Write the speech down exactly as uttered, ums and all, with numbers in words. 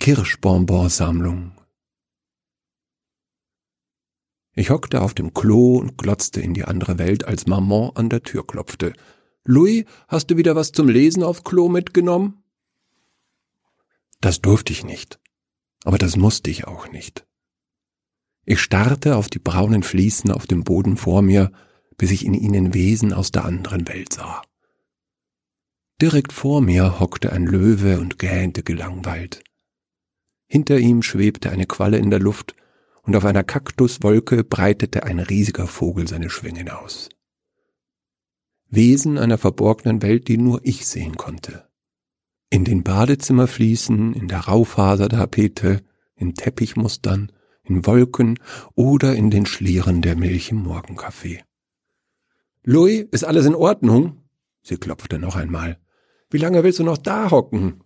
Kirschbonbonsammlung. Ich hockte auf dem Klo und glotzte in die andere Welt, als Maman an der Tür klopfte. »Louis, hast du wieder was zum Lesen auf Klo mitgenommen?« Das durfte ich nicht, aber das musste ich auch nicht. Ich starrte auf die braunen Fliesen auf dem Boden vor mir, bis ich in ihnen Wesen aus der anderen Welt sah. Direkt vor mir hockte ein Löwe und gähnte gelangweilt. Hinter ihm schwebte eine Qualle in der Luft, und auf einer Kaktuswolke breitete ein riesiger Vogel seine Schwingen aus. Wesen einer verborgenen Welt, die nur ich sehen konnte. In den Badezimmerfliesen, in der Raufasertapete, in Teppichmustern, in Wolken oder in den Schlieren der Milch im Morgenkaffee. »Louis, ist alles in Ordnung?« Sie klopfte noch einmal. »Wie lange willst du noch da hocken?«